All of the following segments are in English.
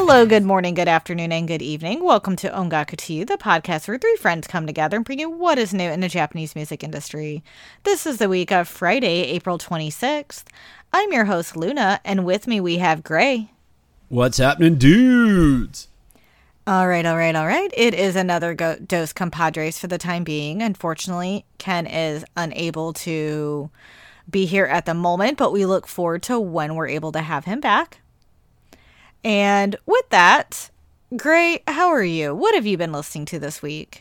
Hello, good morning, good afternoon, and good evening. Welcome to Ongaku to You, the podcast where three friends come together and bring you what is new in the Japanese music industry. This is the week of Friday, April 26th. I'm your host, Luna, and with me we have Gray. What's happening, dudes? All right. It is another Dos Compadres for the time being. Unfortunately, Ken is unable to be here at the moment, but we look forward to when we're able to have him back. And with that, Gray, how are you? What have you been listening to this week?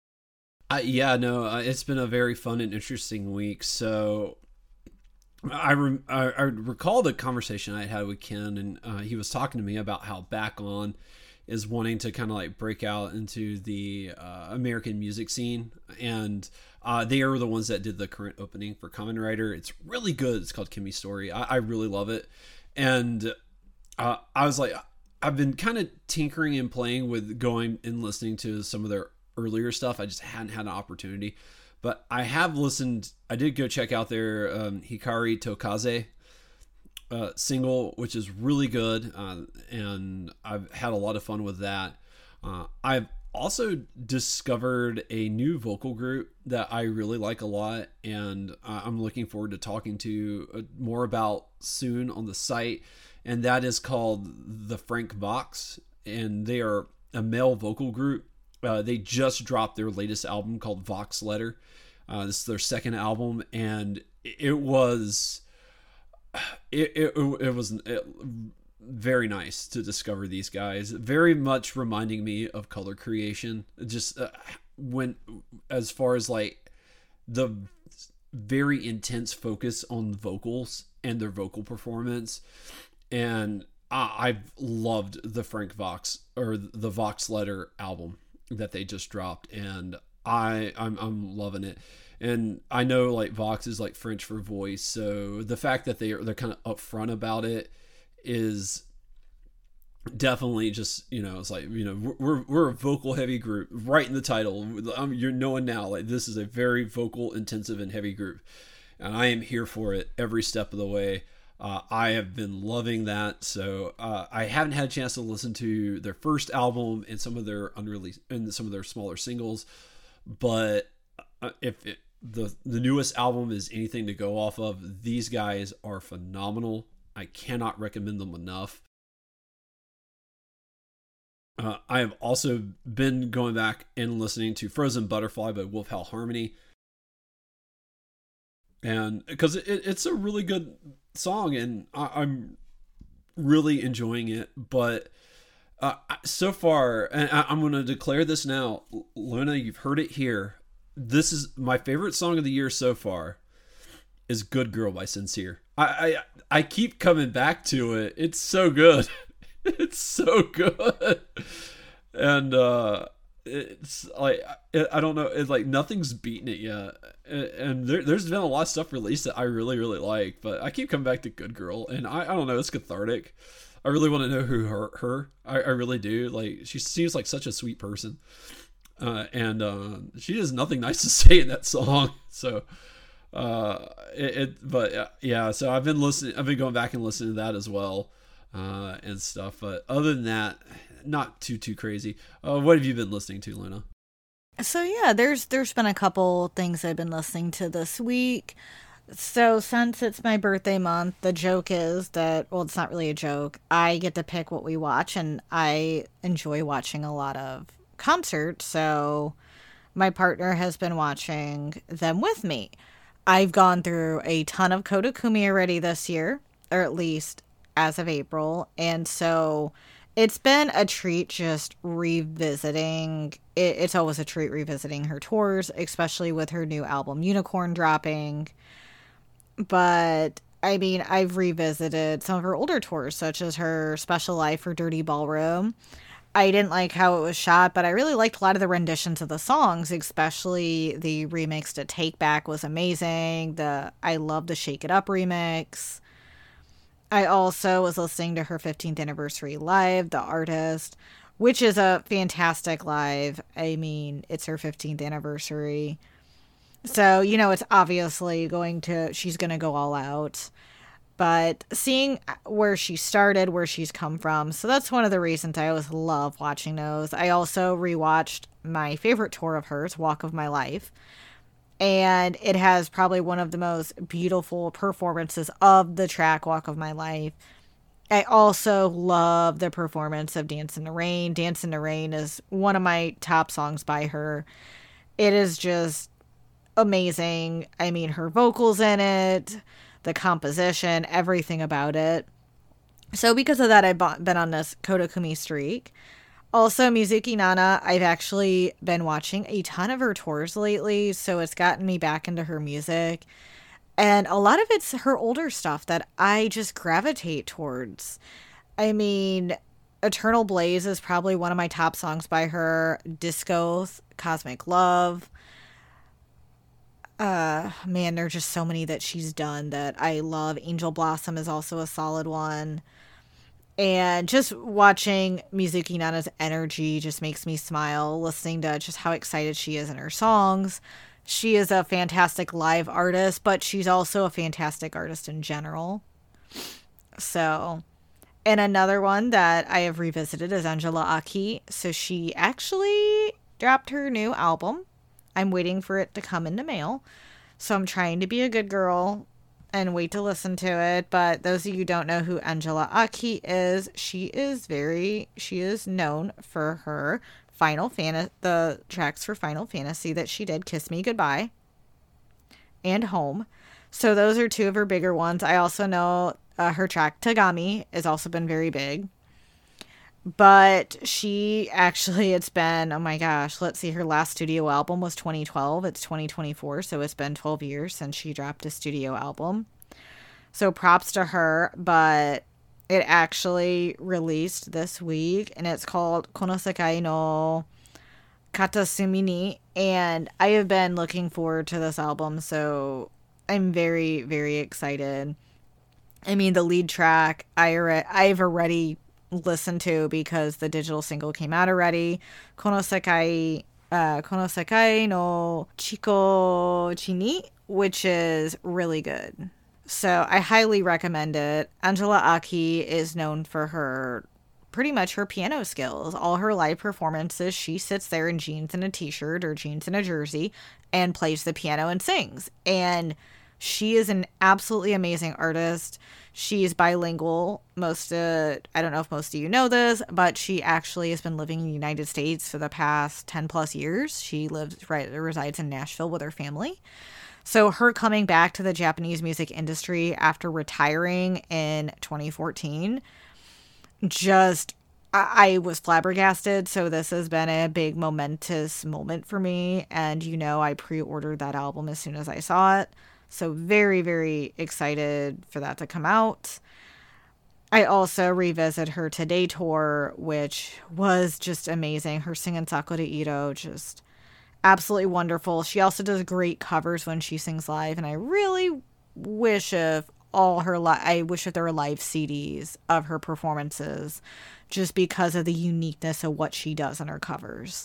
It's been a very fun and interesting week. So I recall the conversation I had with Ken, and he was talking to me about how Back On is wanting to kind of like break out into the American music scene. And they are the ones that did the current opening for Kamen Rider. It's really good. It's called Kimmy's Story. I really love it. And I was like, I've been kind of tinkering and playing with going and listening to some of their earlier stuff. I just hadn't had an opportunity, but I have listened. I did go check out their Hikari Tokaze single, which is really good, and I've had a lot of fun with that. I've also discovered a new vocal group that I really like a lot, and I'm looking forward to talking to more about soon on the site. And that is called the Frank Vox, and they are a male vocal group. They just dropped their latest album called Vox Letter. This is their second album, and it was very nice to discover these guys. Very much reminding me of Color Creation. Just when, as far as like the very intense focus on vocals and their vocal performance. And I've loved the Frank Vox or the Vox Letter album that they just dropped, and I'm loving it. And I know like Vox is like French for voice, so the fact that they're kind of upfront about it is definitely just, it's like, we're a vocal heavy group, right in the title. You're knowing now like this is a very vocal intensive and heavy group, and I am here for it every step of the way. I have been loving that. So I haven't had a chance to listen to their first album and some of their unreleased and some of their smaller singles, but the newest album is anything to go off of, these guys are phenomenal. I cannot recommend them enough. I have also been going back and listening to Frozen Butterfly by Wolf Howl Harmony. And because it's a really good song, and I'm really enjoying it. But so far, and I'm going to declare this now, Luna, you've heard it here. This is my favorite song of the year so far. Is "Good Girl" by Sincere. I keep coming back to it. It's so good. It's so good. And it's like, I don't know, it's like nothing's beaten it yet, and there's been a lot of stuff released that I really like, but I keep coming back to Good Girl, and I don't know, it's cathartic. I really want to know who hurt her. I really do. Like, she seems like such a sweet person, and she has nothing nice to say in that song. So so I've been going back and listening to that as well, and stuff. But other than that, not too crazy. What have you been listening to, Luna? So yeah, there's been a couple things I've been listening to this week. So since it's my birthday month, the joke is that, well, it's not really a joke. I get to pick what we watch, and I enjoy watching a lot of concerts. So my partner has been watching them with me. I've gone through a ton of Kodakumi already this year, or at least as of April. And so it's been a treat just revisiting. It's always a treat revisiting her tours, especially with her new album Unicorn dropping. But I mean, I've revisited some of her older tours, such as her Special Life or Dirty Ballroom. I didn't like how it was shot, but I really liked a lot of the renditions of the songs, especially the remix to Take Back was amazing. I love the Shake It Up remix. I also was listening to her 15th anniversary live, The Artist, which is a fantastic live. I mean, it's her 15th anniversary. So, it's obviously she's going to go all out. But seeing where she started, where she's come from, so that's one of the reasons I always love watching those. I also rewatched my favorite tour of hers, Walk of My Life, and it has probably one of the most beautiful performances of the track Walk of My Life. I also love the performance of Dance in the Rain. Dance in the Rain is one of my top songs by her. It is just amazing. I mean, her vocals in it, the composition, everything about it. So because of that, I've been on this Kodakumi streak. Also, Mizuki Nana, I've actually been watching a ton of her tours lately, so it's gotten me back into her music. And a lot of it's her older stuff that I just gravitate towards. I mean, Eternal Blaze is probably one of my top songs by her. Disco, Cosmic Love. Man, there are just so many that she's done that I love. Angel Blossom is also a solid one. And just watching Mizuki Nana's energy just makes me smile, listening to just how excited she is in her songs. She is a fantastic live artist, but she's also a fantastic artist in general. So, and another one that I have revisited is Angela Aki. So she actually dropped her new album. I'm waiting for it to come in the mail. So I'm trying to be a good girl and wait to listen to it. But those of you who don't know who Angela Aki is, she is known for her the tracks for Final Fantasy that she did, Kiss Me Goodbye and Home. So those are two of her bigger ones. I also know her track Tagami has also been very big. But it's been, oh my gosh, let's see, her last studio album was 2012. It's 2024, so it's been 12 years since she dropped a studio album. So props to her, but it actually released this week, and it's called Konosekai no Katasumi ni, and I have been looking forward to this album, so I'm very, very excited. I mean, the lead track, I've already listened to because the digital single came out already. Konosekai no Chiko Chini, which is really good. So I highly recommend it. Angela Aki is known for pretty much her piano skills. All her live performances, she sits there in jeans and a t-shirt or jeans and a jersey and plays the piano and sings. And she is an absolutely amazing artist. She's bilingual. I don't know if most of you know this, but she actually has been living in the United States for the past 10 plus years. She resides in Nashville with her family. So her coming back to the Japanese music industry after retiring in 2014, I was flabbergasted. So this has been a big momentous moment for me. And, I pre-ordered that album as soon as I saw it. So very, very excited for that to come out. I also revisit her Today tour, which was just amazing. Her singing Sakura Ito, just absolutely wonderful. She also does great covers when she sings live, and I really wish if I wish if there were live CDs of her performances, just because of the uniqueness of what she does in her covers.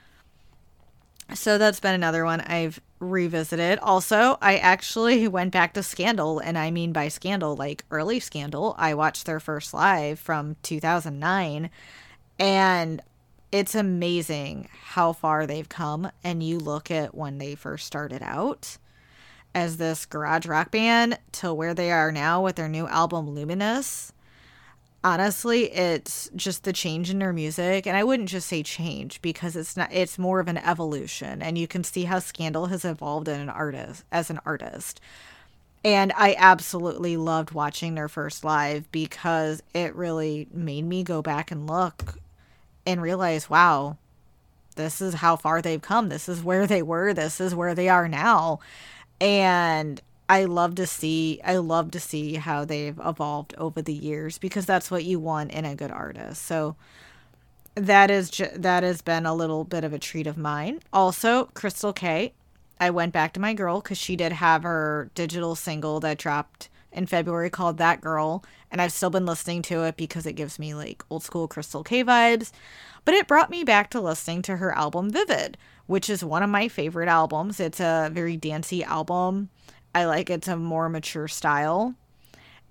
So that's been another one I've revisited. Also, I actually went back to Scandal, and I mean by Scandal, like early Scandal. I watched their first live from 2009, and it's amazing how far they've come. And you look at when they first started out as this garage rock band to where they are now with their new album Luminous. Honestly, it's just the change in their music, and I wouldn't just say change because it's more of an evolution, and you can see how Scandal has evolved as an artist. And I absolutely loved watching their first live because it really made me go back and look and realize, wow, this is how far they've come. This is where they were. This is where they are now. And I love to see how they've evolved over the years because that's what you want in a good artist. So that has been a little bit of a treat of mine. Also, Crystal K. I went back to my girl because she did have her digital single that dropped in February called That Girl, and I've still been listening to it because it gives me like old school Crystal K vibes. But it brought me back to listening to her album Vivid, which is one of my favorite albums. It's a very dancey album. I like it's a more mature style.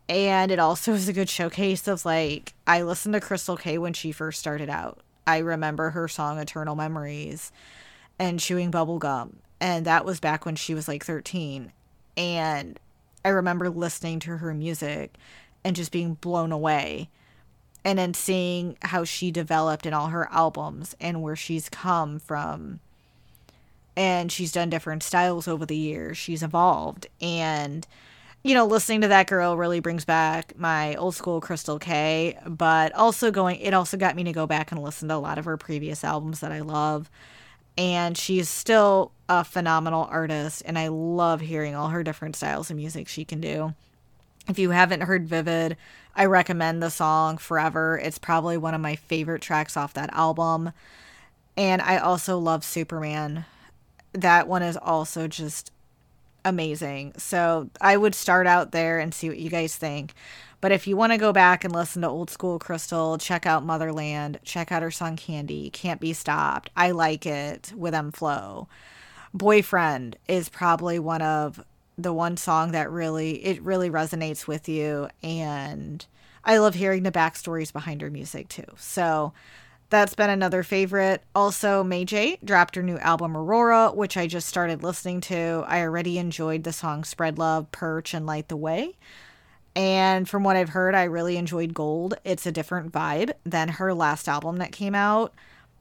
And it also is a good showcase of, like, I listened to Crystal K when she first started out. I remember her song Eternal Memories and Chewing Bubble Gum. And that was back when she was like 13. And I remember listening to her music and just being blown away. And then seeing how she developed in all her albums and where she's come from. And she's done different styles over the years. She's evolved. And, you know, listening to that girl really brings back my old school Crystal K. But also it also got me to go back and listen to a lot of her previous albums that I love. And she's still a phenomenal artist. And I love hearing all her different styles of music she can do. If you haven't heard Vivid, I recommend the song Forever. It's probably one of my favorite tracks off that album. And I also love Superman. That one is also just amazing. So I would start out there and see what you guys think. But if you want to go back and listen to old school Crystal, check out Motherland. Check out her song Candy. Can't Be Stopped. I Like It with M-Flo. Boyfriend is probably the one song that really resonates with you. And I love hearing the backstories behind her music too. So that's been another favorite. Also, May J dropped her new album Aurora, which I just started listening to. I already enjoyed the song Spread Love, Perch, and Light the Way. And from what I've heard, I really enjoyed Gold. It's a different vibe than her last album that came out.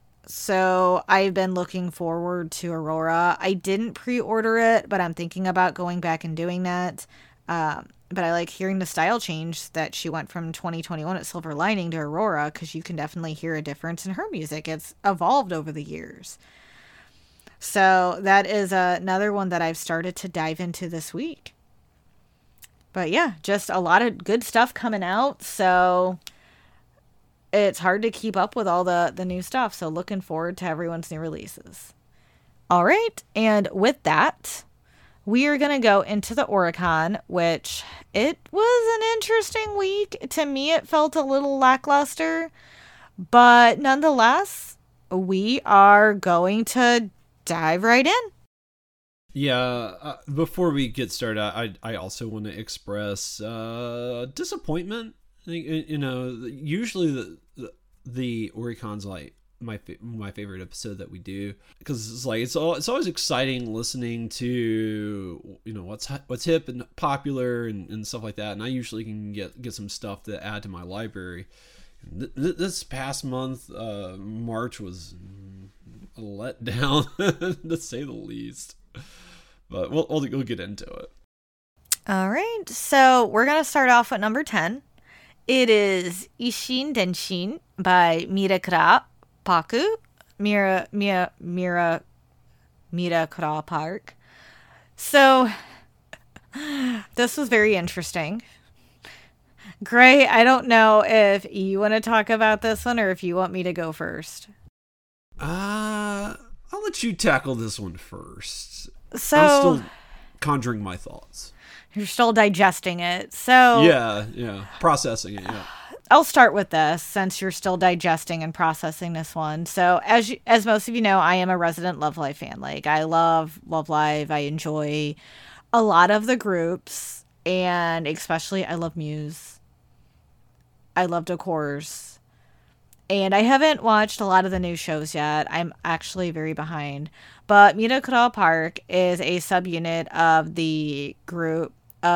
So I've been looking forward to Aurora. I didn't pre-order it, but I'm thinking about going back and doing that. But I like hearing the style change that she went from 2021 at Silver Lining to Aurora, because you can definitely hear a difference in her music. It's evolved over the years. So that is another one that I've started to dive into this week. But yeah, just a lot of good stuff coming out. So it's hard to keep up with all the new stuff. So looking forward to everyone's new releases. All right. And with that, we are going to go into the Oricon, which it was an interesting week. To me, it felt a little lackluster. But nonetheless, we are going to dive right in. Yeah, before we get started, I also want to express disappointment. I think, you know, usually the Oricon's like my favorite episode that we do, because it's like it's always exciting listening to, you know, what's hip and popular and stuff like that. And I usually can get some stuff to add to my library. This past month, March was a letdown to say the least. But we'll get into it. All right. So we're going to start off at number 10. It is Ishin Denshin by Mirakura Paku. Mirakura Park. So this was very interesting. Gray, I don't know if you want to talk about this one or if you want me to go first. I'll let you tackle this one first. So I'm still conjuring my thoughts. You're still digesting it. So yeah, processing it. Yeah. I'll start with this since you're still digesting and processing this one. So as most of you know, I am a resident Love Live fan. Like, I love Love Live. I enjoy a lot of the groups, and especially I love Muse. I love Decors. And I haven't watched a lot of the new shows yet. I'm actually very behind. But Mirakura Park is a subunit of the group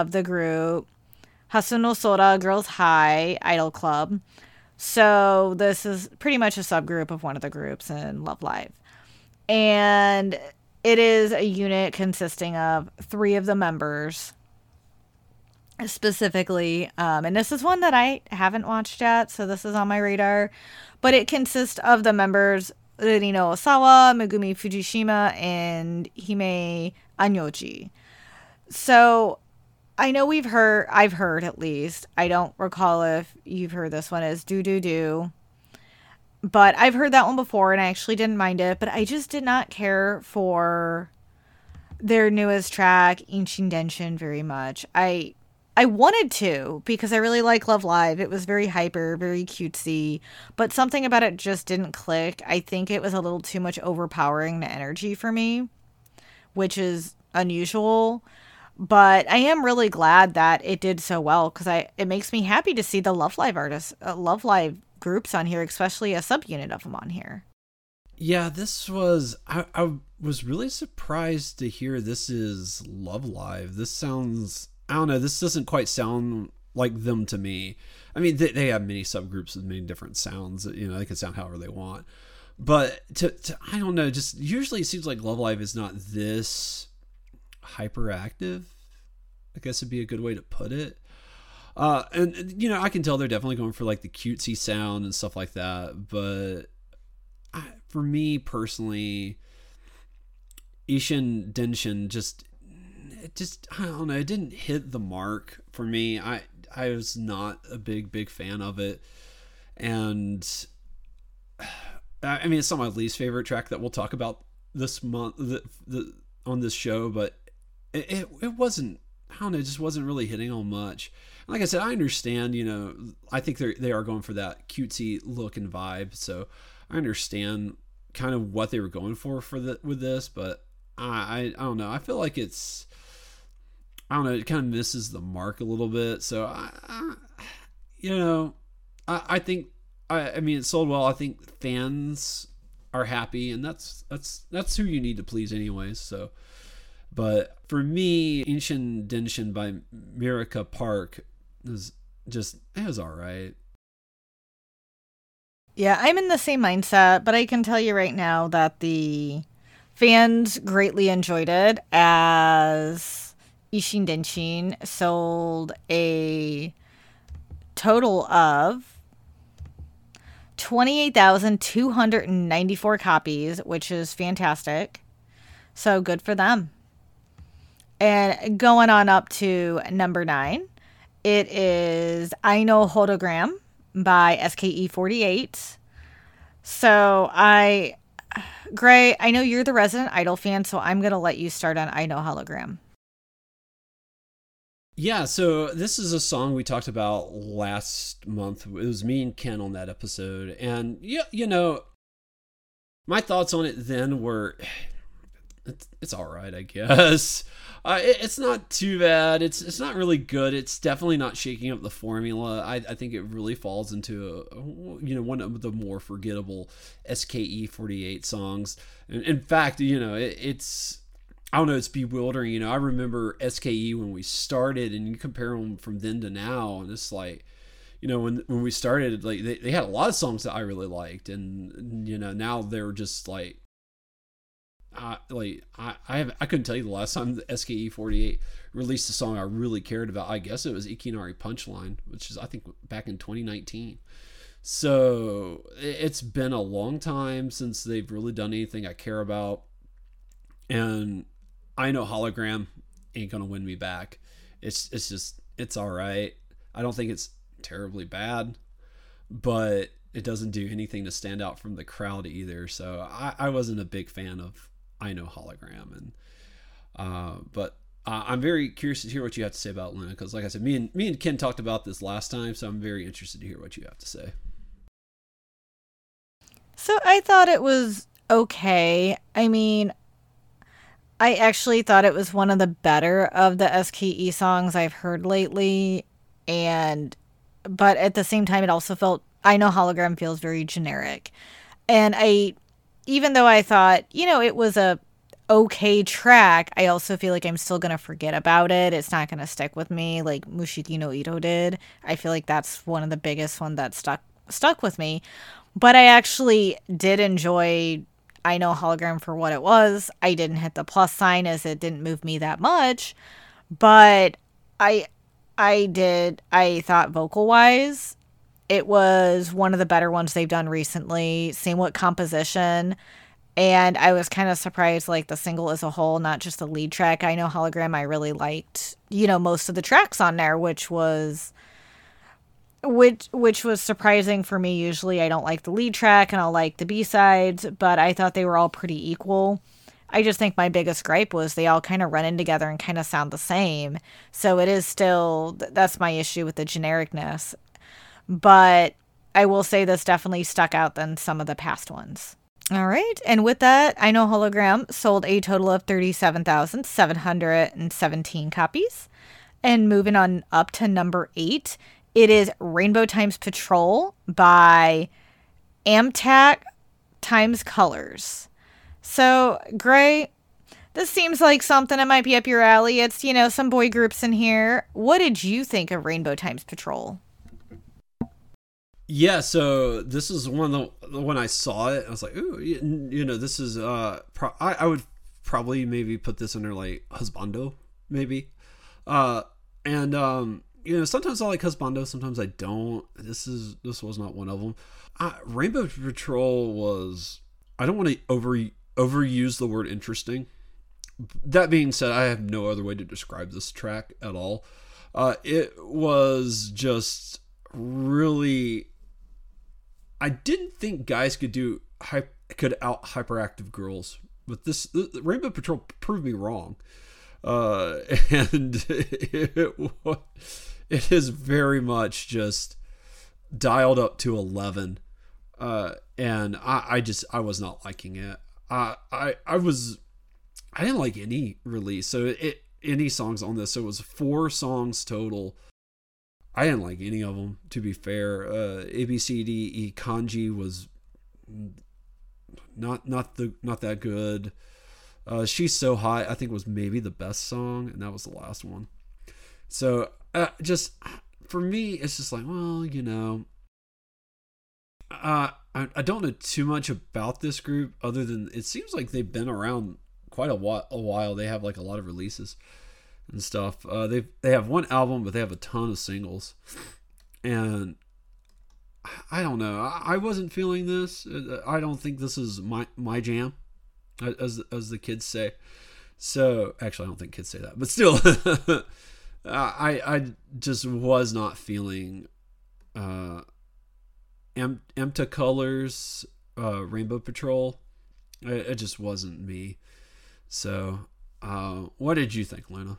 Hasuno Sora Girls High Idol Club. So this is pretty much a subgroup of one of the groups in Love Live. And it is a unit consisting of 3 of the members specifically. And this is one that I haven't watched yet, so this is on my radar. But it consists of the members Rino Osawa, Megumi Fujishima, and Hime Anyoji. So I know I've heard at least, I don't recall if you've heard this one, is Do Do Do. But I've heard that one before and I actually didn't mind it, but I just did not care for their newest track, Inshin Denshin, very much. I wanted to, because I really like Love Live. It was very hyper, very cutesy, but something about it just didn't click. I think it was a little too much overpowering the energy for me, which is unusual. But I am really glad that it did so well because I it makes me happy to see the Love Live artists, Love Live groups on here, especially a subunit of them on here. Yeah, this was I was really surprised to hear this is Love Live. This sounds, I don't know, this doesn't quite sound like them to me. I mean, they have many subgroups with many different sounds. You know, they can sound however they want. But to I don't know, just usually it seems like Love Live is not this hyperactive. I guess would be a good way to put it. And you know, I can tell they're definitely going for like the cutesy sound and stuff like that. But for me personally, Ishin Denshin just I don't know, it didn't hit the mark for me. I was not a big fan of it, and I mean it's not my least favorite track that we'll talk about this month on this show, but it wasn't, I don't know, it just wasn't really hitting on much. Like I said, I understand, you know, I think they are going for that cutesy look and vibe, so I understand kind of what they were going for with this, but I don't know. I feel like it's, I don't know, it kind of misses the mark a little bit. So you know, I think I mean it sold well. I think fans are happy, and that's who you need to please anyways. So, but for me, Inshin Denshin by Miraka Park is just, it was all right. Yeah, I'm in the same mindset, but I can tell you right now that the fans greatly enjoyed it as Ishin Denshin sold a total of 28,294 copies, which is fantastic. So good for them. And going on up to number 9, it is I Know Hologram by SKE48. So Gray, I know you're the resident Idol fan, so I'm going to let you start on I Know Hologram. Yeah, so this is a song we talked about last month. It was me and Ken on that episode. And, yeah, you know, my thoughts on it then were, it's all right, I guess. It's not too bad. It's not really good. It's definitely not shaking up the formula. I think it really falls into one of the more forgettable SKE48 songs. In fact, you know, it's, I don't know, it's bewildering. You know, I remember SKE when we started, and you compare them from then to now, and it's like, you know, when we started, like they had a lot of songs that I really liked, and you know, now they're just like I couldn't tell you the last time the SKE48 released a song I really cared about. I guess it was Ikinari Punchline, which is I think back in 2019. So it's been a long time since they've really done anything I care about, and I Know Hologram ain't gonna win me back. It's just, it's all right. I don't think it's terribly bad, but it doesn't do anything to stand out from the crowd either. So I wasn't a big fan of I Know Hologram, and but I'm very curious to hear what you have to say about Luna, because like I said, me and Ken talked about this last time, so I'm very interested to hear what you have to say. So I thought it was okay. I mean, I actually thought it was one of the better of the SKE songs I've heard lately, and but at the same time, it also felt, I Know Hologram feels very generic, and even though I thought, you know, it was a okay track, I also feel like I'm still gonna forget about it. It's not gonna stick with me like Mushiki no Ito did. I feel like that's one of the biggest one that stuck with me. But I actually did enjoy I Know Hologram for what it was. I didn't hit the plus sign as it didn't move me that much, but I thought vocal wise it was one of the better ones they've done recently. Same with composition. And I was kind of surprised, like the single as a whole, not just the lead track. I Know Hologram, I really liked, you know, most of the tracks on there, which was surprising for me. Usually I don't like the lead track and I'll like the B-sides, but I thought they were all pretty equal. I just think my biggest gripe was they all kind of run in together and kind of sound the same. So it is still, that's my issue with the genericness. But I will say this definitely stuck out than some of the past ones. All right. And with that, I Know Hologram sold a total of 37,717 copies. And moving on up to number 8, it is Rainbow Times Patrol by Amtak Times Colors. So, Gray, this seems like something that might be up your alley. It's, some boy groups in here. What did you think of Rainbow Times Patrol? Yeah, so this is one of when I saw it, I was like, ooh, this is I would probably maybe put this under like husbando, maybe. And sometimes I like husbando, sometimes I don't. This was not one of them. Rainbow Patrol was, I don't want to overuse the word interesting. That being said, I have no other way to describe this track at all. It was just really, I didn't think guys could out hyperactive girls, but this Rainbow Patrol proved me wrong. And it is very much just dialed up to 11. And I was not liking it. I didn't like any release. So any songs on this. So it was 4 songs total. I didn't like any of them, to be fair. ABCDE Kanji was not that good. She's So Hot, I think, was maybe the best song, and that was the last one. So just for me, it's just like, well, I don't know too much about this group other than it seems like they've been around quite a while. They have like a lot of releases and stuff. They have one album, but they have a ton of singles, and I don't know. I wasn't feeling this. I don't think this is my jam, as the kids say. So actually, I don't think kids say that, but still, I just was not feeling Empta Colors, Rainbow Patrol. It just wasn't me. So, what did you think, Luna?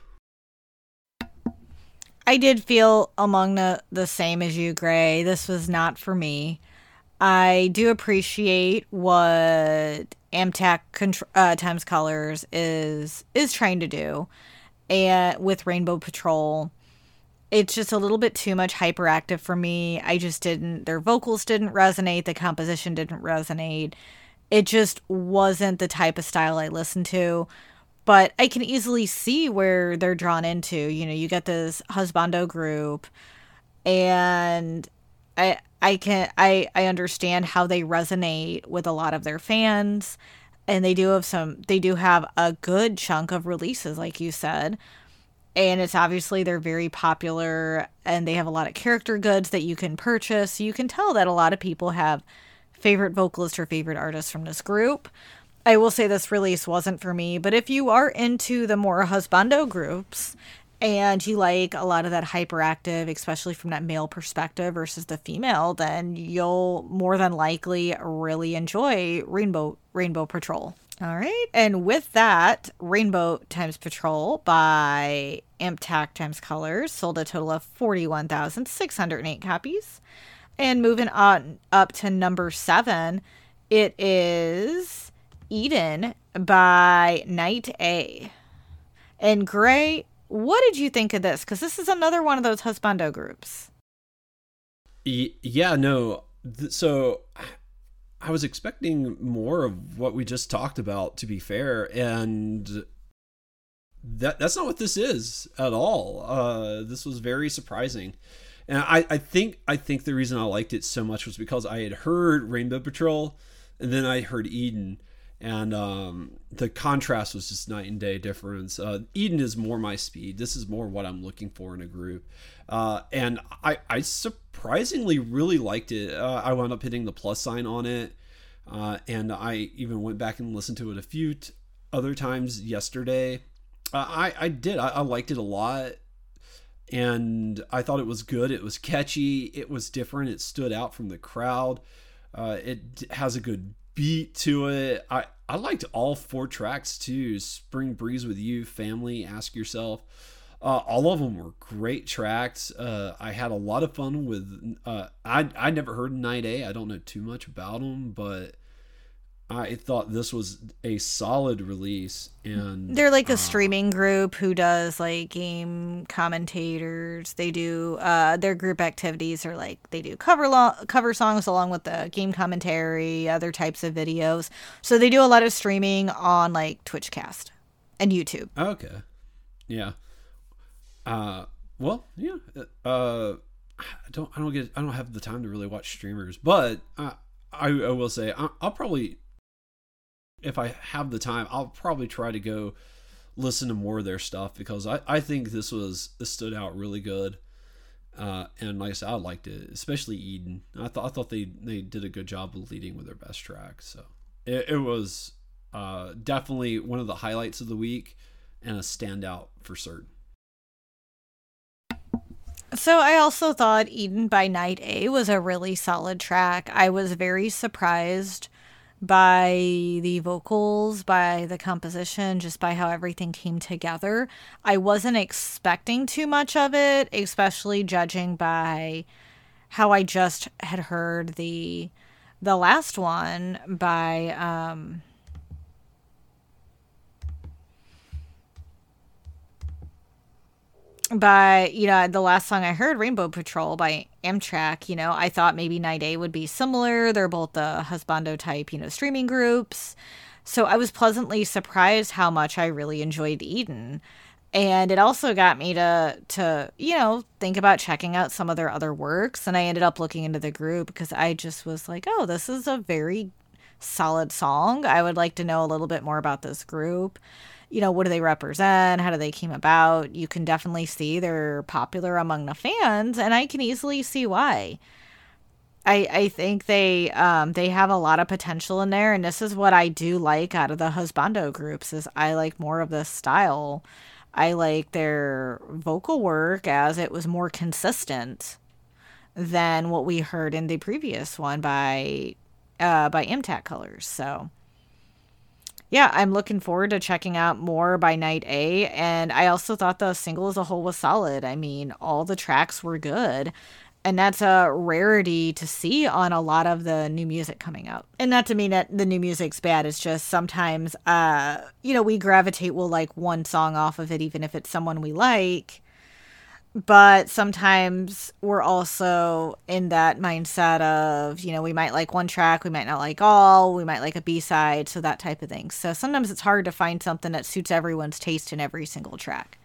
I did feel among the same as you, Gray. This was not for me. I do appreciate what Amtak Times Colors is trying to do, and with Rainbow Patrol, it's just a little bit too much hyperactive for me. I just didn't. Their vocals didn't resonate. The composition didn't resonate. It just wasn't the type of style I listened to. But I can easily see where they're drawn into. You get this husbando group, and I understand how they resonate with a lot of their fans, and they do have a good chunk of releases, like you said. And it's obviously they're very popular, and they have a lot of character goods that you can purchase. So you can tell that a lot of people have favorite vocalist or favorite artist from this group. I will say this release wasn't for me, but if you are into the more husbando groups and you like a lot of that hyperactive, especially from that male perspective versus the female, then you'll more than likely really enjoy Rainbow Patrol. All right. And with that, Rainbow Times Patrol by Amtak Times Colors sold a total of 41,608 copies. And moving on up to number 7, it is Eden by Night A. And Gray, what did you think of this? Because this is another one of those husbando groups. Yeah, no. So I was expecting more of what we just talked about, to be fair, and that's not what this is at all. This was very surprising. And I think the reason I liked it so much was because I had heard Rainbow Patrol, and then I heard Eden, and the contrast was just night and day difference. Eden is more my speed. This is more what I'm looking for in a group. And I surprisingly really liked it. I wound up hitting the plus sign on it. And I even went back and listened to it a few other times yesterday. I did. I liked it a lot. And I thought it was good. It was catchy. It was different. It stood out from the crowd. It has a good beat to it. I liked all 4 tracks too. Spring Breeze with You, Family, Ask Yourself. All of them were great tracks. I had a lot of fun with. I never heard Night A. I don't know too much about them, but I thought this was a solid release, and They're like a streaming group who does like game commentators. They do their group activities are like they do cover songs along with the game commentary, other types of videos. So they do a lot of streaming on like Twitchcast and YouTube. okay, yeah. Well, yeah. I don't have the time to really watch streamers, but I will say I'll probably, if I have the time, I'll probably try to go listen to more of their stuff, because I think this stood out really good. And like I said, I liked it, especially Eden. I thought they did a good job of leading with their best track. So it was definitely one of the highlights of the week and a standout for certain. So I also thought Eden by Night A was a really solid track. I was very surprised by the vocals, by the composition, just by how everything came together. I wasn't expecting too much of it, especially judging by how I just had heard the last one by the last song I heard, Rainbow Patrol by Amtrak. I thought maybe Night A would be similar. They're both the husbando type streaming groups, so I was pleasantly surprised how much I really enjoyed Eden. And it also got me to think about checking out some of their other works, and I ended up looking into the group because I just was like, oh, this is a very solid song. I would like to know a little bit more about this group. What do they represent? How do they came about? You can definitely see they're popular among the fans, and I can easily see why. I think they have a lot of potential in there, and this is what I do like out of the husbando groups is I like more of this style. I like their vocal work as it was more consistent than what we heard in the previous one by MTAC Colors. So yeah, I'm looking forward to checking out more by Night A. And I also thought the single as a whole was solid. I mean, all the tracks were good. And that's a rarity to see on a lot of the new music coming out. And not to mean that the new music's bad. It's just sometimes, we gravitate, we'll like one song off of it, even if it's someone we like. But sometimes we're also in that mindset of, we might like one track, we might not like all, we might like a B-side, so that type of thing. So sometimes it's hard to find something that suits everyone's taste in every single track.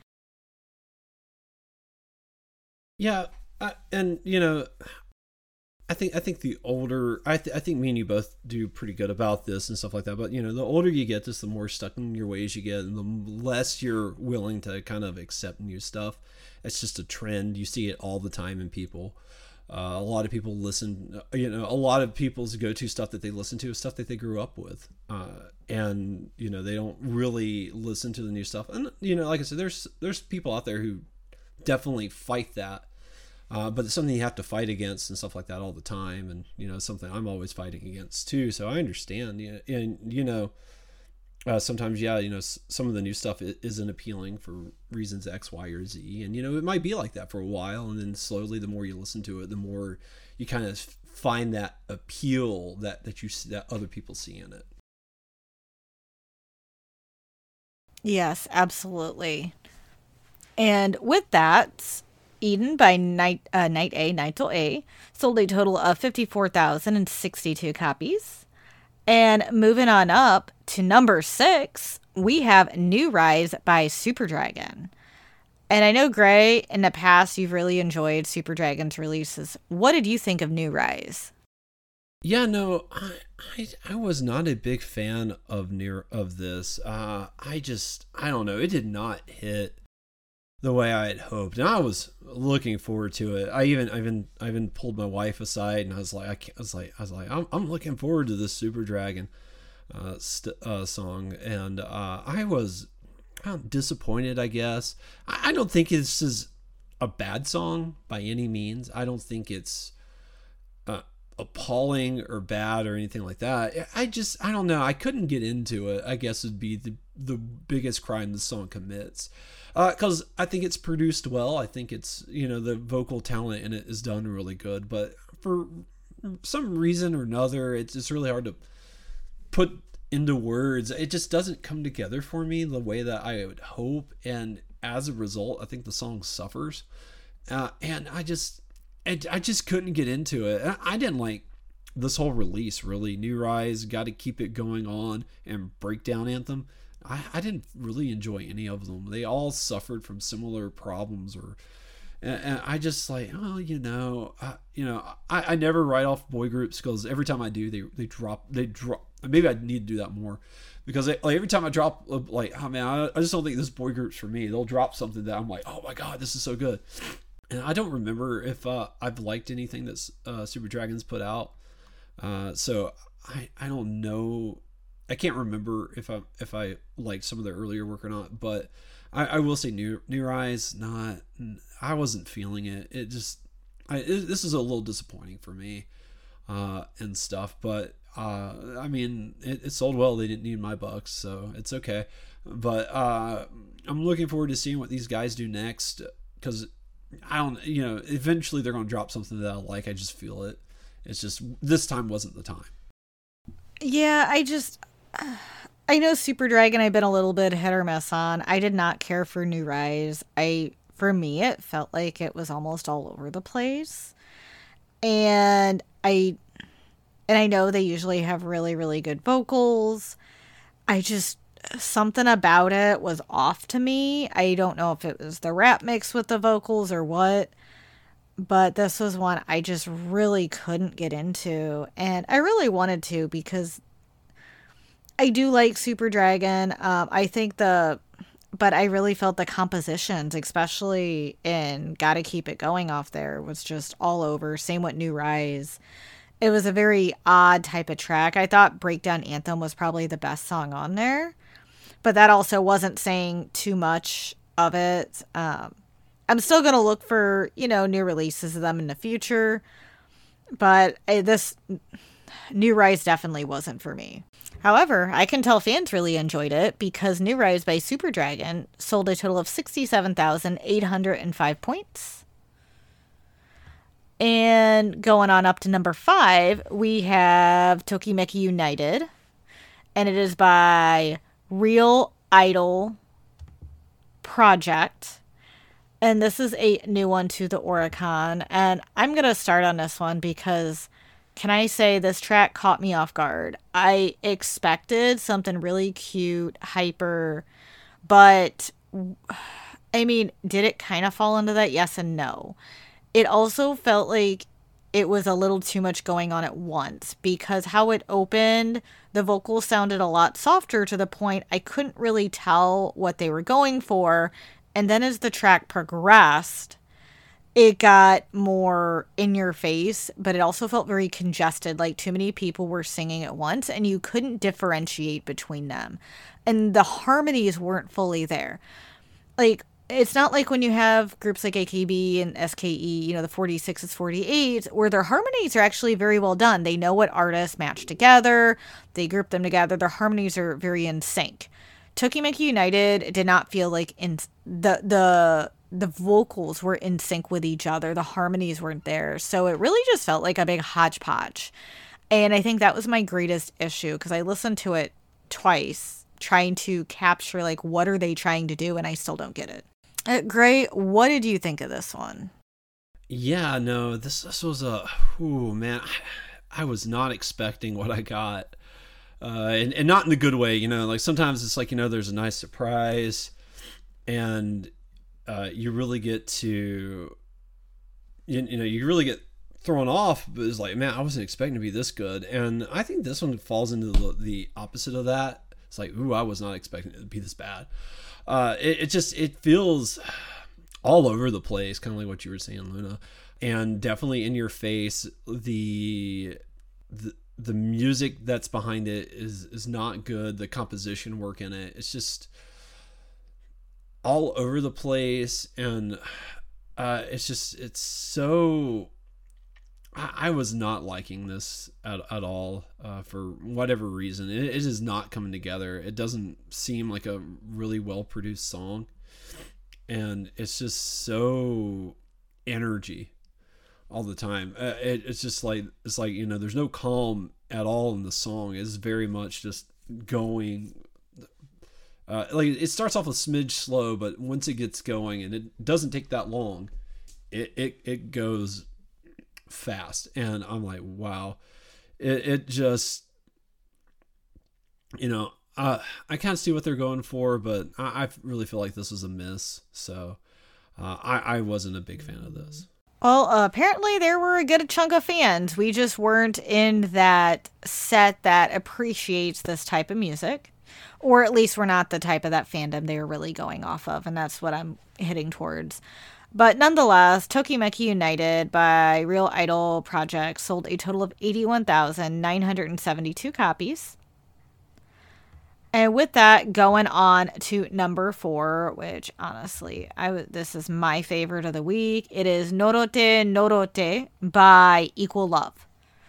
Yeah, and I think the older I think me and you both do pretty good about this and stuff like that. But the older you get, just the more stuck in your ways you get, and the less you're willing to kind of accept new stuff. It's just a trend. You see it all the time in people. A lot of people listen. A lot of people's go-to stuff that they listen to is stuff that they grew up with, and they don't really listen to the new stuff. And like I said, there's people out there who definitely fight that. But it's something you have to fight against and stuff like that all the time. And, it's something I'm always fighting against too. So I understand, and, sometimes, some of the new stuff isn't appealing for reasons X, Y, or Z. And, it might be like that for a while. And then slowly, the more you listen to it, the more you kind of find that appeal that other people see in it. Yes, absolutely. And with that, Eden by Night A, Nightel A, sold a total of 54,062 copies. And moving on up to number 6, we have New Rise by Super Dragon. And I know, Gray, in the past you've really enjoyed Super Dragon's releases. What did you think of New Rise? Yeah, no, I was not a big fan of this. I don't know. It did not hit the way I had hoped, and I was looking forward to it. I even pulled my wife aside, and I was like, I'm looking forward to this Super Dragon song, and I was disappointed, I guess. I don't think this is a bad song by any means. I don't think it's appalling or bad or anything like that. I don't know. I couldn't get into it, I guess would be the biggest crime the song commits. Because I think it's produced well. I think it's, the vocal talent in it is done really good. But for some reason or another, it's really hard to put into words, it just doesn't come together for me the way that I would hope, and as a result, I think the song suffers. And I just couldn't get into it. I didn't like this whole release, really. New Rise, Got to Keep It Going On, and Breakdown Anthem. I didn't really enjoy any of them. They all suffered from similar problems, and I just like, oh, I never write off boy groups, because every time I do, they drop. Maybe I need to do that more, because every time I drop, like, oh man, I just don't think this boy group's for me. They'll drop something that I'm like, oh my god, this is so good. And I don't remember if I've liked anything that's Super Dragons put out. So I don't know. I can't remember if I liked some of their earlier work or not. But I will say New Rise, not. I wasn't feeling it. This is a little disappointing for me, and stuff. But I mean, it sold well. They didn't need my bucks, so it's okay. But I'm looking forward to seeing what these guys do next, because I don't, eventually they're going to drop something that I like. I just feel it. It's just, this time wasn't the time. Yeah, I know Super Dragon I've been a little bit hit or miss on. I did not care for New Rise. For me, it felt like it was almost all over the place. And I know they usually have really, really good vocals. Something about it was off to me. I don't know if it was the rap mix with the vocals or what, but this was one I just really couldn't get into. And I really wanted to, because I do like Super Dragon. But I really felt the compositions, especially in Gotta Keep It Going off there, was just all over. Same with New Rise. It was a very odd type of track. I thought Breakdown Anthem was probably the best song on there, but that also wasn't saying too much of it. I'm still going to look for, new releases of them in the future, but this New Rise definitely wasn't for me. However, I can tell fans really enjoyed it, because New Rise by Super Dragon sold a total of 67,805 points. And going on up to number 5, we have Tokimeki United. And it is by Real Idol Project. And this is a new one to the Oricon. And I'm going to start on this one because, can I say, this track caught me off guard. I expected something really cute, hyper, but I mean, did it kind of fall into that? Yes and no. It also felt like it was a little too much going on at once, because how it opened, the vocals sounded a lot softer, to the point I couldn't really tell what they were going for. And then as the track progressed, it got more in your face, but it also felt very congested, like too many people were singing at once and you couldn't differentiate between them. And the harmonies weren't fully there. Like, it's not like when you have groups like AKB and SKE, the 46s, 48s, where their harmonies are actually very well done. They know what artists match together. They group them together. Their harmonies are very in sync. Tokimeki United did not feel like the vocals were in sync with each other. The harmonies weren't there. So it really just felt like a big hodgepodge. And I think that was my greatest issue, because I listened to it twice, trying to capture, like, what are they trying to do? And I still don't get it. Gray, what did you think of this one? Yeah, no, this was man, I was not expecting what I got. And not in a good way, like sometimes it's like, there's a nice surprise, and you really get to, you really get thrown off, but it's like, man, I wasn't expecting to be this good. And I think this one falls into the opposite of that. It's like, ooh, I was not expecting it to be this bad. It feels all over the place, kind of like what you were saying, Luna, and definitely in your face. The music that's behind it is not good. The composition work in it's just all over the place, and it's so. I was not liking this at all, for whatever reason. It is not coming together. It doesn't seem like a really well-produced song. And it's just so energy all the time. It's just like, there's no calm at all in the song. It's very much just going. Like it starts off a smidge slow, but once it gets going, and it doesn't take that long, it goes fast, and I'm like, wow, it just, I kind of see what they're going for, but I really feel like this was a miss. So I wasn't a big fan of this. Well, apparently there were a good chunk of fans. We just weren't in that set that appreciates this type of music. Or at least we're not the type of that fandom they were really going off of, and that's what I'm hitting towards. But nonetheless, Tokimeki United by Real Idol Project sold a total of 81,972 copies. And with that, going on to number 4, which honestly, this is my favorite of the week. It is Norote Norote by Equal Love.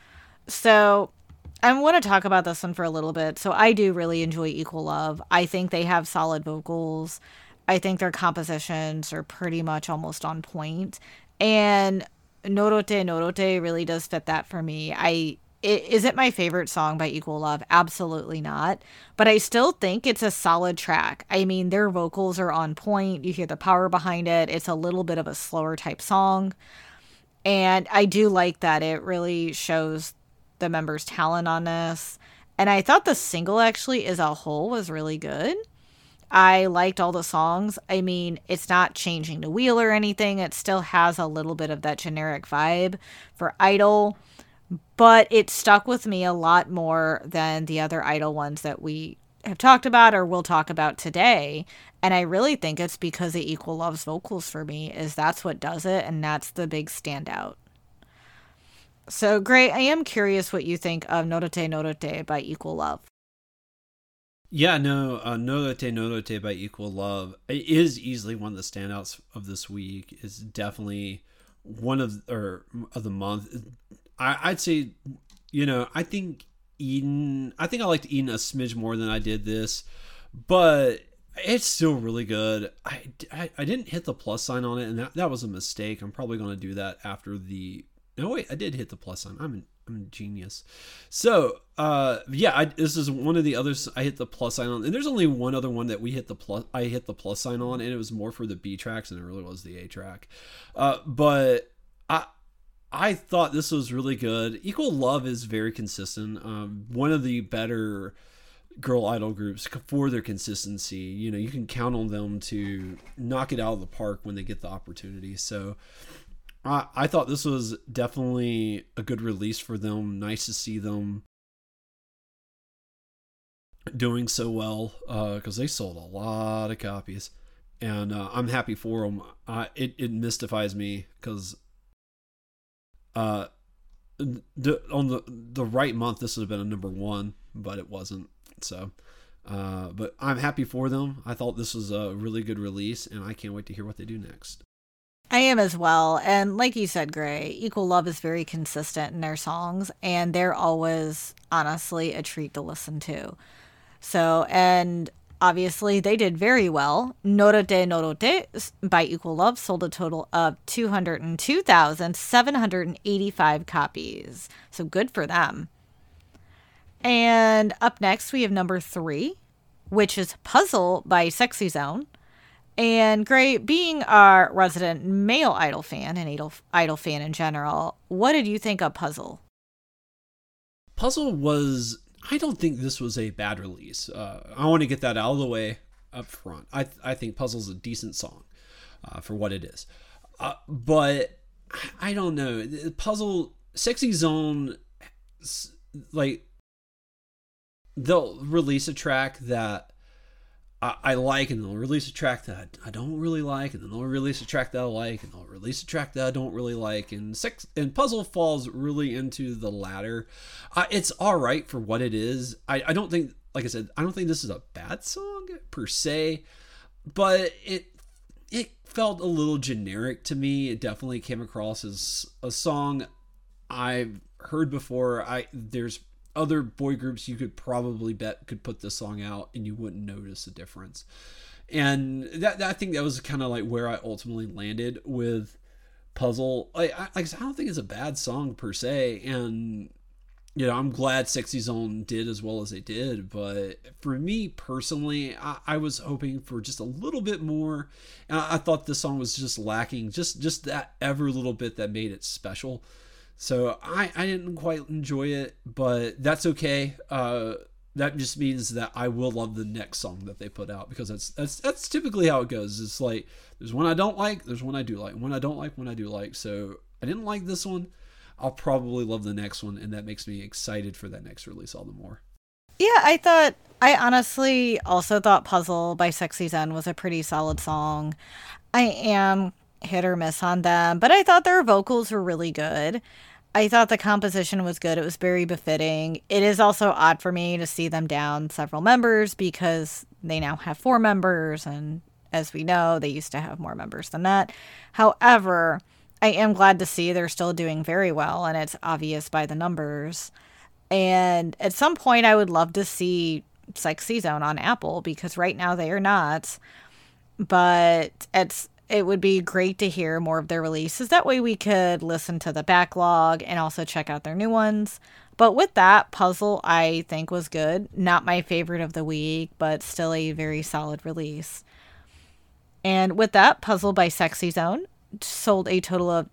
So I want to talk about this one for a little bit. So I do really enjoy Equal Love. I think they have solid vocals. I think their compositions are pretty much almost on point. And Norote Norote really does fit that for me. Is it my favorite song by Equal Love? Absolutely not. But I still think it's a solid track. I mean, their vocals are on point. You hear the power behind it. It's a little bit of a slower type song. And I do like that it really shows the members' talent on this. And I thought the single actually as a whole was really good. I liked all the songs. I mean, it's not changing the wheel or anything. It still has a little bit of that generic vibe for Idol, but it stuck with me a lot more than the other Idol ones that we have talked about or will talk about today. And I really think it's because of Equal Love's vocals for me, is that's what does it, and that's the big standout. So, Gray, I am curious what you think of Norote Norote by Equal Love. Yeah, no, Norote Norote by Equal Love is easily one of the standouts of this week. It's definitely one of the month. I'd say, I think I liked Eden a smidge more than I did this, but it's still really good. I didn't hit the plus sign on it, and that was a mistake. I'm probably going to do that after the. No, wait, I did hit the plus sign. I'm a genius. So, this is one of the others I hit the plus sign on. And there's only one other one that I hit the plus sign on, and it was more for the B tracks than it really was the A track. But I thought this was really good. Equal Love is very consistent. One of the better girl idol groups for their consistency. You can count on them to knock it out of the park when they get the opportunity. So, I thought this was definitely a good release for them. Nice to see them doing so well, because they sold a lot of copies, and I'm happy for them. It mystifies me because on the right month this would have been a number 1, but it wasn't. So, but I'm happy for them. I thought this was a really good release, and I can't wait to hear what they do next. I am as well. And like you said, Gray, Equal Love is very consistent in their songs, and they're always, honestly, a treat to listen to. So, and obviously they did very well. Norote Norote by Equal Love sold a total of 202,785 copies. So good for them. And up next, we have number 3, which is Puzzle by Sexy Zone. And Gray, being our resident male Idol fan and Idol fan in general, what did you think of Puzzle? Puzzle was, I don't think this was a bad release. I want to get that out of the way up front. I think Puzzle's a decent song for what it is. But I don't know. Puzzle, Sexy Zone, like, they'll release a track that I like, and they'll release a track that I don't really like, and then they'll release a track that I like, and they'll release a track that I don't really like, and Puzzle falls really into the latter. It's all right for what it is. I don't think, like I said, I don't think this is a bad song per se, but it felt a little generic to me. It definitely came across as a song I've heard before. There's other boy groups you could probably bet could put this song out and you wouldn't notice a difference. And that I think that was kind of like where I ultimately landed with Puzzle. I don't think it's a bad song per se, and I'm glad Sexy Zone did as well as they did, but for me personally, I was hoping for just a little bit more. I thought this song was just lacking, just that ever little bit that made it special. So I didn't quite enjoy it, but that's okay. That just means that I will love the next song that they put out, because that's typically how it goes. It's like there's one I don't like, there's one I do like, one I don't like, one I do like. So I didn't like this one. I'll probably love the next one, and that makes me excited for that next release all the more. Yeah, I honestly also thought Puzzle by Sexy Zen was a pretty solid song. I am hit or miss on them, but I thought their vocals were really good. I thought the composition was good. It was very befitting. It is also odd for me to see them down several members because they now have 4 members, and as we know, they used to have more members than that. However, I am glad to see they're still doing very well, and it's obvious by the numbers. And at some point, I would love to see Sexy Zone on Apple, because right now they are not. But it would be great to hear more of their releases. That way we could listen to the backlog and also check out their new ones. But with that, Puzzle I think was good. Not my favorite of the week, but still a very solid release. And with that, Puzzle by Sexy Zone sold a total of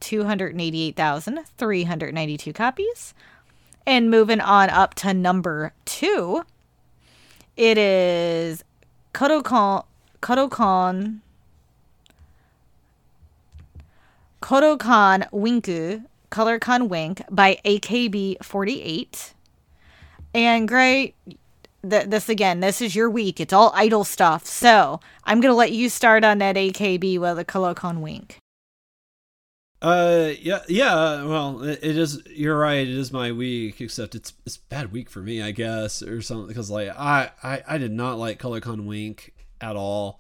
288,392 copies. And moving on up to number 2, it is Kodokan Winku, Colorcon Wink by AKB48. And Gray, this is your week. It's all idol stuff. So I'm going to let you start on that AKB with a Colorcon Wink. Yeah. Well, it is. You're right. It is my week, except it's a bad week for me, I guess, or something. Because like I did not like Colorcon Wink at all.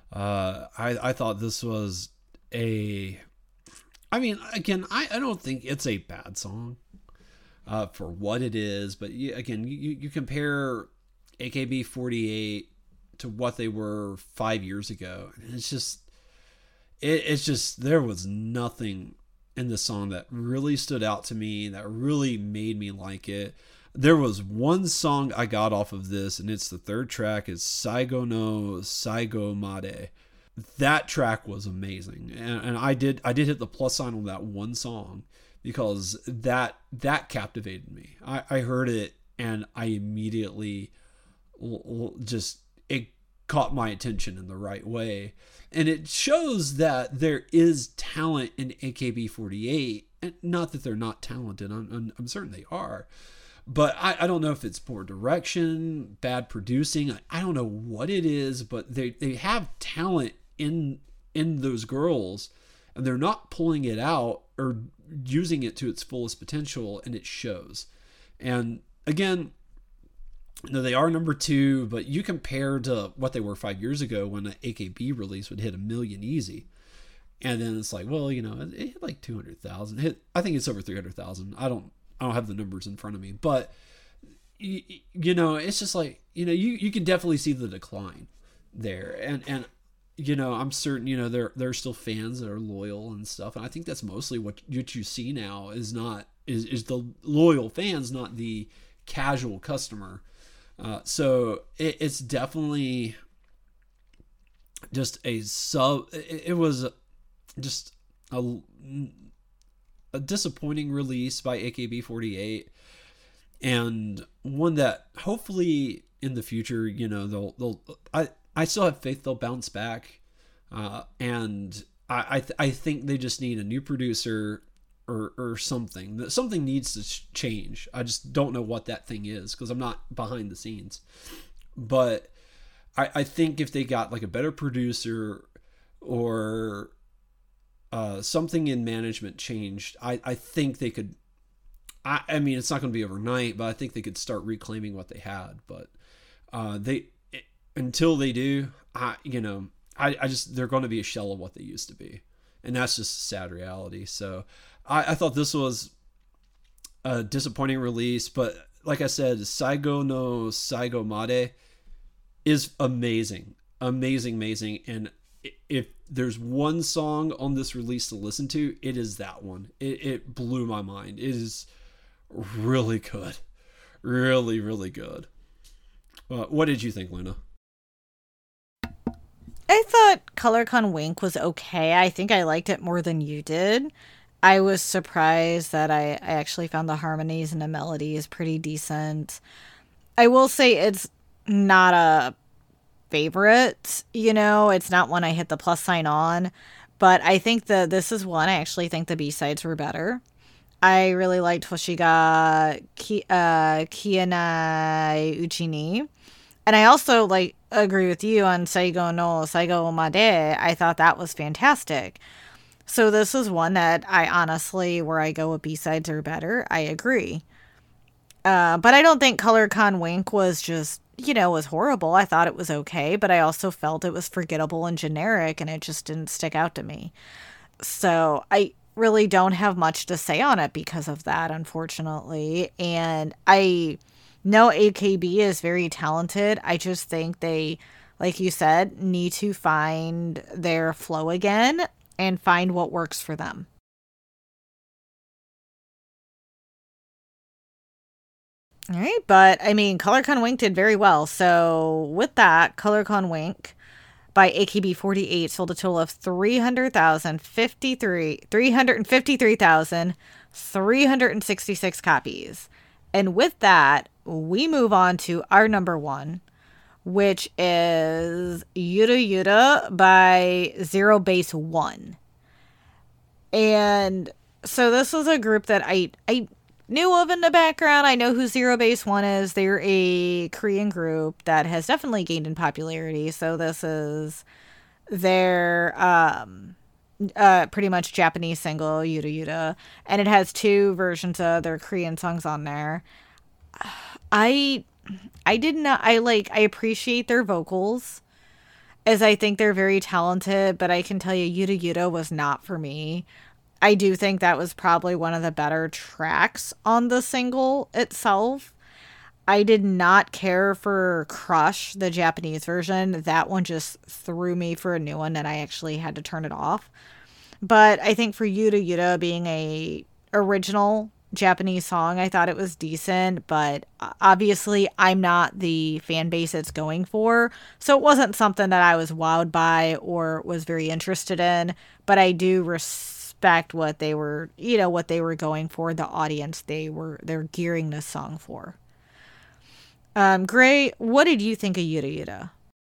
I thought this was a. I mean, again, I don't think it's a bad song, for what it is. But you compare AKB48 to what they were 5 years ago, and it's just there was nothing in the song that really stood out to me, that really made me like it. There was one song I got off of this, and it's the third track. It's Saigo no Saigo Made. That track was amazing, and I did hit the plus sign on that one song, because that captivated me. I heard it, and I immediately just, it caught my attention in the right way. And it shows that there is talent in AKB48. And not that they're not talented. I'm certain they are. But I don't know if it's poor direction, bad producing. I don't know what it is, but they have talent in those girls. And they're not pulling it out or using it to its fullest potential. And it shows. And again, no, they are number 2, but you compare to what they were 5 years ago when an AKB release would hit 1 million easy. And then it's like, well, it hit like 200,000. I think it's over 300,000. I don't have the numbers in front of me, but it's just like, you can definitely see the decline there. And I'm certain, there are still fans that are loyal and stuff. And I think that's mostly what you see now is the loyal fans, not the casual customer. So it's definitely just it was just a disappointing release by AKB48, and one that hopefully in the future, I still have faith they'll bounce back. And I think they just need a new producer or something. Something needs to change. I just don't know what that thing is, because I'm not behind the scenes. But I think if they got like a better producer, or something in management changed, I think they could. I mean, it's not going to be overnight, but I think they could start reclaiming what they had. But until they do, they're going to be a shell of what they used to be. And that's just a sad reality. So I thought this was a disappointing release, but like I said, Saigo no Saigo Made is amazing. Amazing. And if there's one song on this release to listen to, it is that one. It blew my mind. It is really good. Really, really good. What did you think, Luna? I thought Color Con Wink was okay. I think I liked it more than you did. I was surprised that I actually found the harmonies and the melodies pretty decent. I will say it's not a favorite, it's not one I hit the plus sign on, but I think that this is one I actually think the B-sides were better. I really liked Hoshiga Kianai Uchini. And I also agree with you on Saigo no Saigo Made. I thought that was fantastic. So this is one that I honestly, where I go with B-sides are better. I agree. But I don't think Color Con Wink was just, was horrible. I thought it was okay, but I also felt it was forgettable and generic, and it just didn't stick out to me. So I really don't have much to say on it because of that, unfortunately. And I know AKB is very talented. I just think they, like you said, need to find their flow again and find what works for them. All right, but I mean, Color Con Wink did very well. So with that, Color Con Wink by AKB48 sold a total of 353,366 copies. And with that, we move on to our number one, which is Yura Yura by Zero Base One. And so this was a group that I knew of in the background. I know who Zero Base One is. They're a Korean group that has definitely gained in popularity. So this is their pretty much Japanese single, Yura Yura. And it has two versions of their Korean songs on there. I did not, I appreciate their vocals, as I think they're very talented, but I can tell you Yura Yura was not for me. I do think that was probably one of the better tracks on the single itself. I did not care for Crush, the Japanese version. That one just threw me for a new one, and I actually had to turn it off. But I think for Yura Yura being a original Japanese song, I thought it was decent, but obviously I'm not the fan base it's going for, so it wasn't something that I was wowed by or was very interested in, but I do respect what they were, what they were going for, the audience they're gearing this song for. Gray, what did you think of Yura Yura?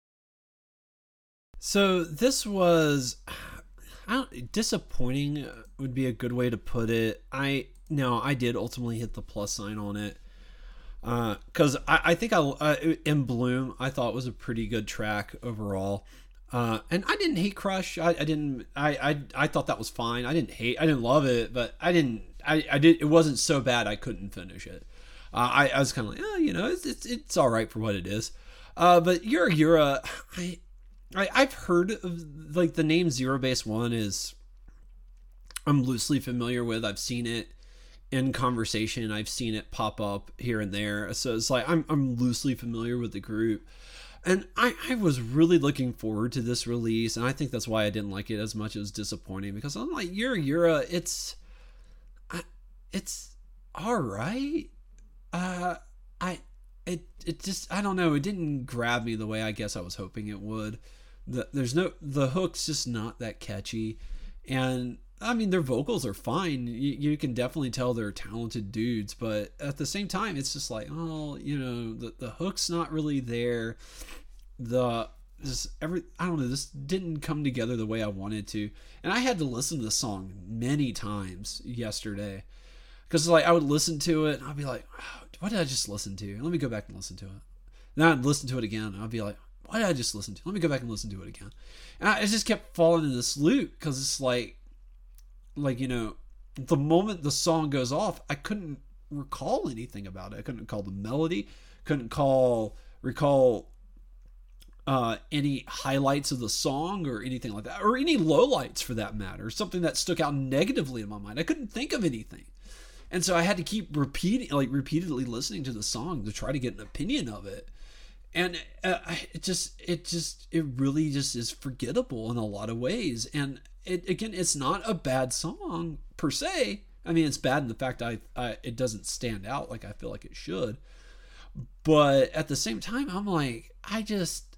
So this was disappointing would be a good way to put it. I did ultimately hit the plus sign on it, because I think In Bloom I thought was a pretty good track overall, and I didn't hate Crush. I thought that was fine. I didn't love it, but I did. It wasn't so bad I couldn't finish it. I was kind of like, it's all right for what it is. But Yura Yura, I've heard of the name Zero Base One is, I'm loosely familiar with. I've seen it in conversation. I've seen it pop up here and there. So it's I'm loosely familiar with the group. And I was really looking forward to this release. And I think that's why I didn't like it as much. It was disappointing because I'm like, Yura Yura, it's all right. It just, I don't know. It didn't grab me the way I guess I was hoping it would. The hook's just not that catchy. And I mean, their vocals are fine. You can definitely tell they're talented dudes, but at the same time, it's just like, the hook's not really there. I don't know, this didn't come together the way I wanted to. And I had to listen to the song many times yesterday. Because I would listen to it and I'd be like, oh, what did I just listen to? Let me go back and listen to it. Then I'd listen to it again. And I'd be like, what did I just listen to? Let me go back and listen to it again. And I just kept falling in this loop because it's the moment the song goes off, I couldn't recall anything about it. I couldn't recall the melody, couldn't recall any highlights of the song or anything like that, or any lowlights for that matter, something that stuck out negatively in my mind. I couldn't think of anything. And so I had to keep repeatedly listening to the song to try to get an opinion of it. And it really just is forgettable in a lot of ways. And it's not a bad song per se. I mean, it's bad in the fact it doesn't stand out like I feel like it should. But at the same time, I'm like, I just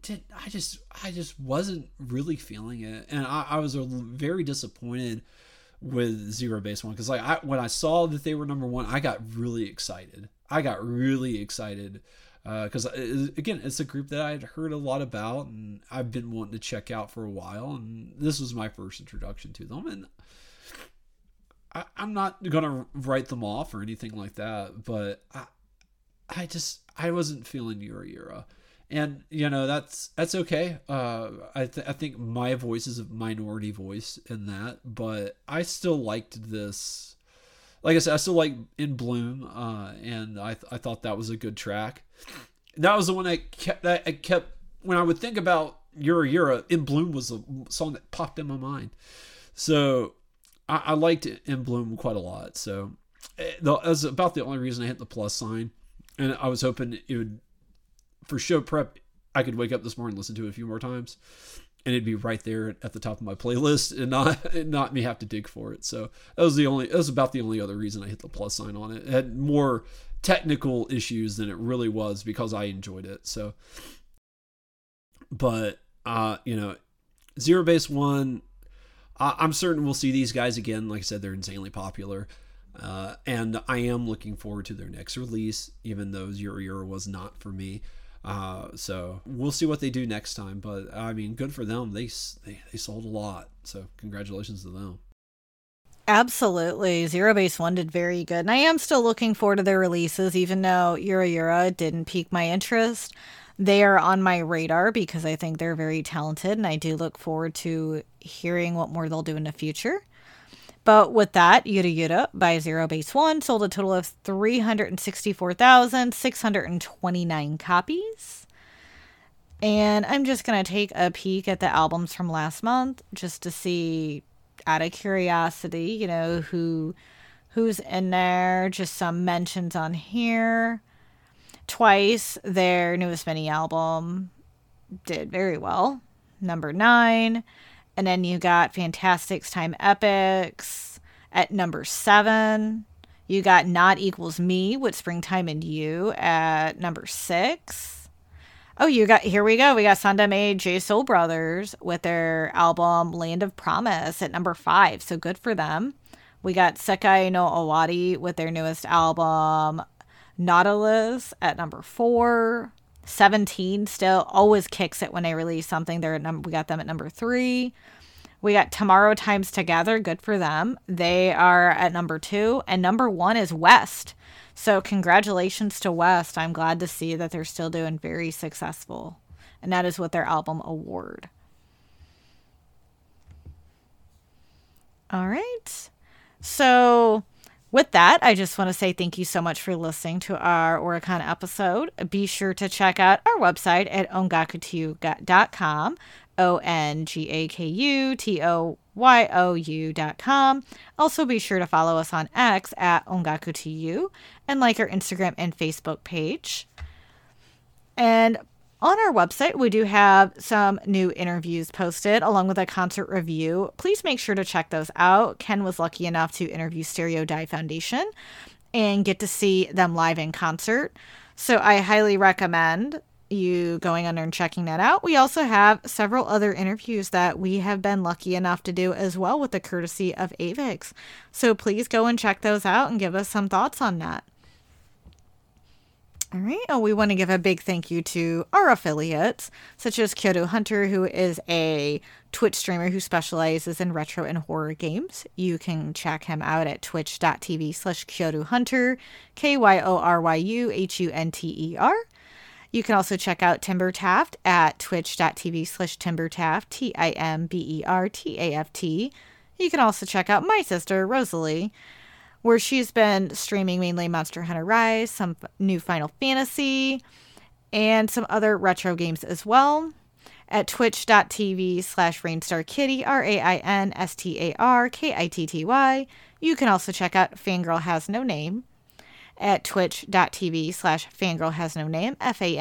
wasn't really feeling it, and I was very disappointed with Zero Base One, because like when I saw that they were number one, I got really excited. Because again, it's a group that I'd heard a lot about and I've been wanting to check out for a while, and this was my first introduction to them. And I'm not gonna write them off or anything like that, but I wasn't feeling Yura. And that's okay. I think my voice is a minority voice in that, but I still liked this. Like I said, I still like In Bloom, and I thought that was a good track. That was the one I kept when I would think about Yura. In Bloom was a song that popped in my mind, so I liked In Bloom quite a lot. So that was about the only reason I hit the plus sign, and I was hoping it would. For show prep, I could wake up this morning and listen to it a few more times, and it'd be right there at the top of my playlist, and not me have to dig for it. So that was about the only other reason I hit the plus sign on it. It had more technical issues than it really was because I enjoyed it. So, but Zero Base One, I'm certain we'll see these guys again. Like I said, they're insanely popular. And I am looking forward to their next release, even though Yura was not for me. So we'll see what they do next time, but I mean, good for them. They sold a lot, so congratulations to them. Absolutely. Zero Base One did very good, and I am still looking forward to their releases, even though Yura didn't pique my interest. They are on my radar because I think they're very talented, and I do look forward to hearing what more they'll do in the future. But with that, Yura by Zero Base One sold a total of 364,629 copies. And I'm just going to take a peek at the albums from last month just to see, out of curiosity, who's in there. Just some mentions on here. Twice, their newest mini album did very well. Number 9. And then you got Fantastic's Time Epics at number 7. You got Not Equals Me with Springtime and You at number 6. Oh, here we go. We got Sandame J Soul Brothers with their album Land of Promise at number 5. So good for them. We got Sekai no Owari with their newest album Nautilus at number 4. 17 still always kicks it when they release something. We got them at number 3. We got Tomorrow Times Together. Good for them. They are at number 2. And number 1 is West. So congratulations to West. I'm glad to see that they're still doing very successful. And that is with their album Award. All right. So with that, I just want to say thank you so much for listening to our Oricon episode. Be sure to check out our website at ongakutoyou.com, ongakutoyou.com. Also, be sure to follow us on X at ongakutoyou and like our Instagram and Facebook page. And on our website, we do have some new interviews posted along with a concert review. Please make sure to check those out. Ken was lucky enough to interview Stereo Die Foundation and get to see them live in concert. So I highly recommend you going under and checking that out. We also have several other interviews that we have been lucky enough to do as well with the courtesy of Avix. So please go and check those out and give us some thoughts on that. All right. Oh, we want to give a big thank you to our affiliates, such as Kyoto Hunter, who is a Twitch streamer who specializes in retro and horror games. You can check him out at twitch.tv/Kyoto Hunter, KYORYUHUNTER. You can also check out Timber Taft at twitch.tv/Timber Taft, TIMBERTAFT. You can also check out my sister, Rosalie, where she's been streaming mainly Monster Hunter Rise, some new Final Fantasy, and some other retro games as well, at twitch.tv/RainstarKitty, RAINSTARKITTY. You can also check out Fangirl Has No Name at twitch.tv/Fangirl Has No Name,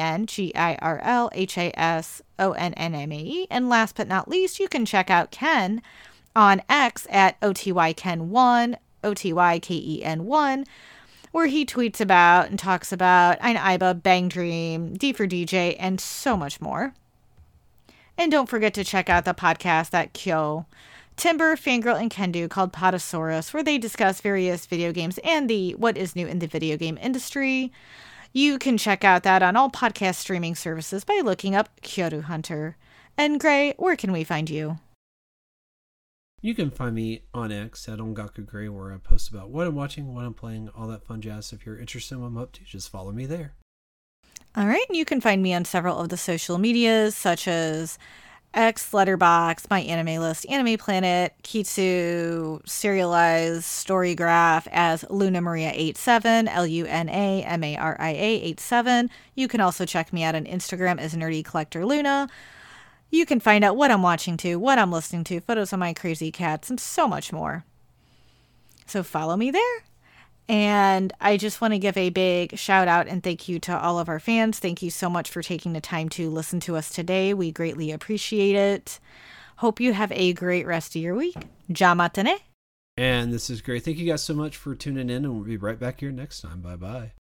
FANGIRLHASONNMAE. And last but not least, you can check out Ken on X at OTYKen1, OTYKEN1, where he tweets about and talks about Ein Iba, Bang Dream, D for DJ, and so much more. And don't forget to check out the podcast that Kyo, Timber, Fangirl, and Ken do called Podosaurus, where they discuss various video games and what is new in the video game industry. You can check out that on all podcast streaming services by looking up Kyoto Hunter. And Gray, where can we find you? You can find me on X at OngakuGray, where I post about what I'm watching, what I'm playing, all that fun jazz. If you're interested in what I'm up to, just follow me there. All right, and you can find me on several of the social medias, such as X, Letterboxd, My Anime List, Anime Planet, Kitsu, Serialized, Storygraph as Luna Maria 87, LUNAMARIA 87. You can also check me out on Instagram as Nerdy Collector Luna. You can find out what I'm watching to, what I'm listening to, photos of my crazy cats, and so much more. So follow me there. And I just want to give a big shout out and thank you to all of our fans. Thank you so much for taking the time to listen to us today. We greatly appreciate it. Hope you have a great rest of your week. Ja matane. And this is great. Thank you guys so much for tuning in, and we'll be right back here next time. Bye-bye.